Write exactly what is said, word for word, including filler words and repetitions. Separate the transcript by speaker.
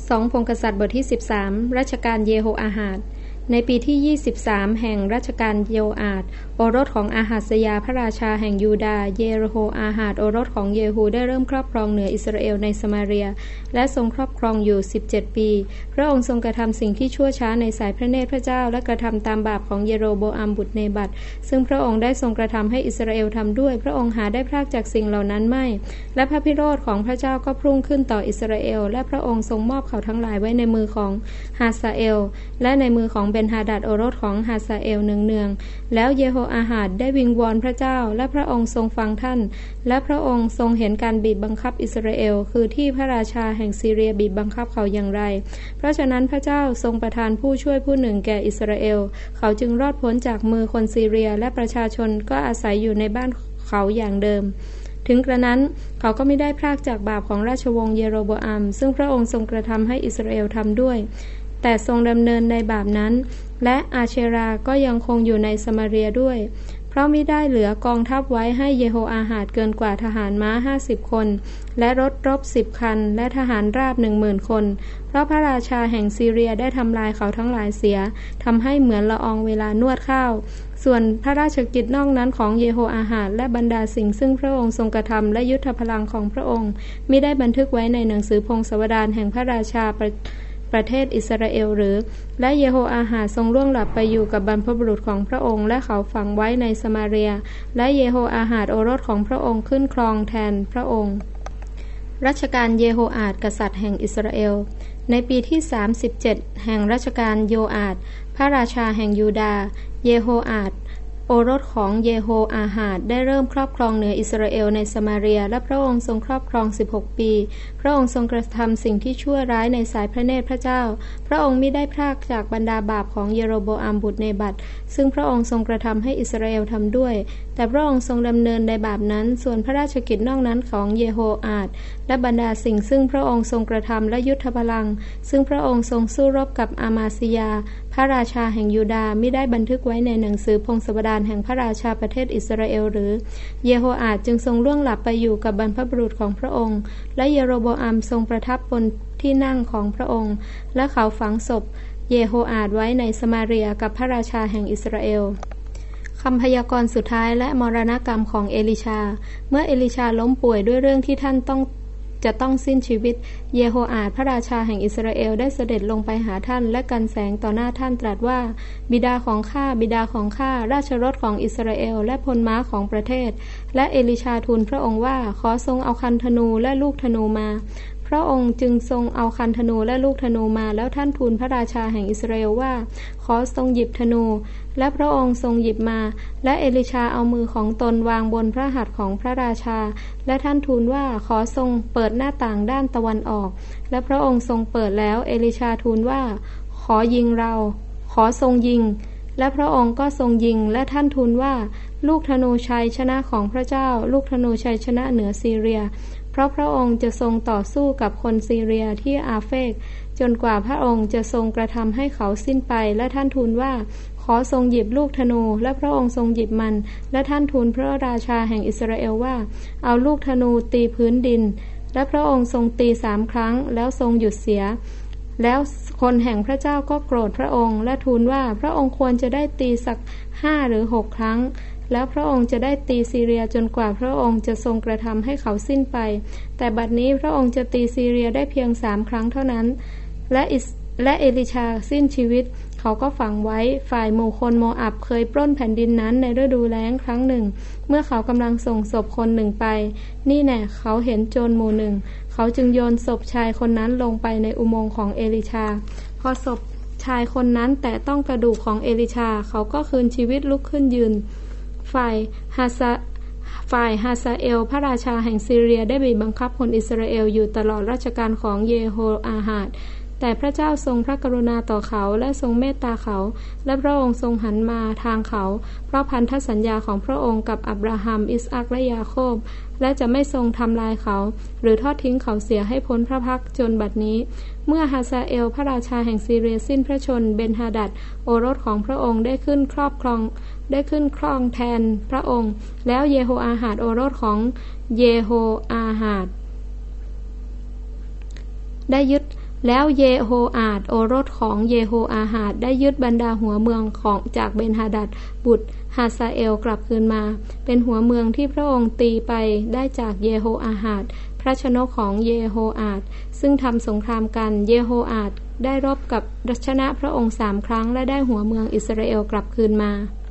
Speaker 1: สองพงศ์กษัตริย์บทที่สิบสามรัชกาลเยโฮอาหาซในปีที่ยี่สิบสามแห่งรัชกาลโยอาษโอรสของอาหาซยาพระราชาแห่งยูดาห์เยโฮอาหาซโอรสของเยฮูได้เริ่มครอบครองเหนืออิสราเอลในสมาเรียและทรงครอบครองอยู่สิบเจ็ดปีพระองค์ทรงกระทำสิ่งที่ชั่วช้าในสายพระเนตรพระเจ้าและกระทำตามบาปของเยโรโบอัมบุตรเนบัตซึ่งพระองค์ได้ทรงกระทำให้อิสราเอลทำด้วยพระองค์หาได้พรากจากสิ่งเหล่านั้นไม่และพระพิโรธของพระเจ้าก็พุ่งขึ้นต่ออิสราเอลและพระองค์ทรงมอบเขาทั้งหลายไว้ในมือของฮาซาเอลและในมือของเบนฮาดัดโอรสของฮาซาเอลเนืองๆแล้วเยโฮอาหาซได้วิงวอนพระเจ้าและพระองค์ทรงฟังท่านและพระองค์ทรงเห็นการบีบบังคับอิสราเอลคือที่พระราชาแห่งซีเรียบีบบังคับเขาอย่างไรเพราะฉะนั้นพระเจ้าทรงประทานผู้ช่วยผู้หนึ่งแก่อิสราเอลเขาจึงรอดพ้นจากมือคนซีเรียและประชาชนก็อาศัยอยู่ในบ้านเขาอย่างเดิมถึงกระนั้นเขาก็ไม่ได้พรากจากบาปของราชวงศ์เยโรโบอัมซึ่งพระองค์ทรงกระทำให้อิสราเอลทำด้วยแต่ทรงดำเนินในบาปนั้นและอาเชราก็ยังคงอยู่ในสมาเรียด้วยเพราะมิได้เหลือกองทัพไว้ให้เยโฮอาหาซเกินกว่าทหารม้าห้าสิบคนและรถรบสิบคันและทหารราบหนึ่งหมื่นคนเพราะพระราชาแห่งซีเรียได้ทำลายเขาทั้งหลายเสียทำให้เหมือนละอองเวลานวดข้าวส่วนพระราชกิจนอกนั้นของเยโฮอาหาซและบรรดาสิ่งซึ่งพระองค์ทรงกระทำและยุทธพลังของพระองค์มิได้บันทึกไว้ในหนังสือพงศาวดารแห่งพระราชาประประเทศอิสราเอลหรือและเยโฮอาหาซทรงล่วงหลับไปอยู่กับบรรพบุรุษของพระองค์และเขาฝังไว้ในสมาเรียและเยโฮอาหาซโอรสของพระองค์ขึ้นครองแทนพระองค์รัชกาลเยโฮอาษกษัตริย์แห่งอิสราเอลในปีที่สามสิบเจ็ดแห่งรัชกาลโยอาษพระราชาแห่งยูดาห์เยโฮอาษโอรสของเยโฮอาหาซได้เริ่มครอบครองเหนืออิสราเอลในสมาเรียและพระองค์ทรงครอบครองสิบหกปีพระองค์ทรงกระทำสิ่งที่ชั่วร้ายในสายพระเนตรพระเจ้าพระองค์มิได้พรากจากบรรดาบาปของเยโรโบอัมบุตรเนบัตซึ่งพระองค์ทรงกระทำให้อิสราเอลทำด้วยแต่พระองค์ทรงดำเนินในบาปนั้นส่วนพระราชกิจนอกนั้นของเยโฮอาษและบรรดาสิ่งซึ่งพระองค์ทรงกระทำและยุทธพลังซึ่งพระองค์ทรงสู้รบกับอามาซิยาพระราชาแห่งยูดาห์มิได้บันทึกไว้ในหนังสือพงศาวดารแห่งพระราชาประเทศอิสราเอลหรือเยโฮอาษจึงทรงล่วงหลับไปอยู่กับบรรพบุรุษของพระองค์และเยโรโบอัมทรงประทับบนที่นั่งของพระองค์และเขาฝังศพเยโฮอาษไว้ในสมาเรียกับพระราชาแห่งอิสราเอลคำพยากรณ์สุดท้ายและมรณกรรมของเอลิชาเมื่อเอลิชาล้มป่วยด้วยเรื่องที่ท่านต้องจะต้องสิ้นชีวิตเยโฮอาษพระราชาแห่งอิสราเอลได้เสด็จลงไปหาท่านและกันแสงต่อหน้าท่านตรัสว่าบิดาของข้าบิดาของข้าราชรถของอิสราเอลและพลม้าของประเทศและเอลิชาทูลพระองค์ว่าขอทรงเอาคันธนูและลูกธนูมาพระองค์จึงทรงเอาคันธนูและลูกธนูมาแล้วท่านทูลพระราชาแห่งอิสราเอลว่าขอทรงหยิบธนูและพระองค์ทรงหยิบมาและเอลิชาเอามือของตนวางบนพระหัตถ์ของพระราชาและท่านทูลว่าขอทรงเปิดหน้าต่างด้านตะวันออกและพระองค์ทรงเปิดแล้วเอลิชาทูลว่าขอยิงเราขอทรงยิงและพระองค์ก็ทรงยิงและท่านทูลว่าลูกธนูชัยชนะของพระเจ้าลูกธนูชัยชนะเหนือซีเรียเพราะพระองค์จะทรงต่อสู้กับคนซีเรียที่อาเฟกจนกว่าพระองค์จะทรงกระทำให้เขาสิ้นไปและท่านทูลว่าขอทรงหยิบลูกธนูและพระองค์ทรงหยิบมันและท่านทูลพระราชาแห่งอิสราเอลว่าเอาลูกธนูตีพื้นดินและพระองค์ทรงตีสามครั้งแล้วทรงหยุดเสียแล้วคนแห่งพระเจ้าก็โกรธพระองค์และทูลว่าพระองค์ควรจะได้ตีสักห้าหรือหกครั้งแล้วพระองค์จะได้ตีซีเรียจนกว่าพระองค์จะทรงกระทำให้เขาสิ้นไปแต่บัดนี้พระองค์จะตีซีเรียได้เพียงสามครั้งเท่านั้นและและเอลิชาสิ้นชีวิตเขาก็ฝังไว้ฝ่ายหมู่คนโมอับเคยปล้นแผ่นดินนั้นในฤดูแล้งครั้งหนึ่งเมื่อเขากำลังส่งศพคนหนึ่งไปนี่แน่เขาเห็นโจรหมู่หนึ่งเขาจึงโยนศพชายคนนั้นลงไปในอุโมงค์ของเอลิชาพอศพชายคนนั้นแต่ต้องกระดูกของเอลิชาเขาก็คืนชีวิตลุกขึ้นยืนฝ่ายฮาซาฝ่ายฮาซาเอลพระราชาแห่งซีเรียได้บีบบังคับคนอิสราเอลอยู่ตลอดราชการของเยโฮอาหาซแต่พระเจ้าทรงพระกรุณาต่อเขาและทรงเมตตาเขาและพระองค์ทรงหันมาทางเขาเพราะพันธสัญญาของพระองค์กับอับราฮัมอิสอัคและยาโคบและจะไม่ทรงทำลายเขาหรือทอดทิ้งเขาเสียให้พ้นพระพักจนบัดนี้เมื่อฮาซาเอลพระราชาแห่งซีเรียสิ้นพระชนเบนฮาดัดโอรสของพระองค์ได้ขึ้นครอบครองได้ขึ้นครองแทนพระองค์แล้วเยโฮอาหาซโอรสของเยโฮอาหาซได้ยึดแล้วเยโฮอาดโอรสของเยโฮอาหาดได้ยึดบรรดาหัวเมืองของจากเบนฮาดัดบุตรฮาซาเอลกลับคืนมาเป็นหัวเมืองที่พระองค์ตีไปได้จากเยโฮอาหาดพระชนกของเยโฮอาดซึ่งทำสงครามกันเยโฮอาดได้รบกับชนะพระองค์สามครั้งและได้หัวเมืองอิสราเอลกลับคืนมา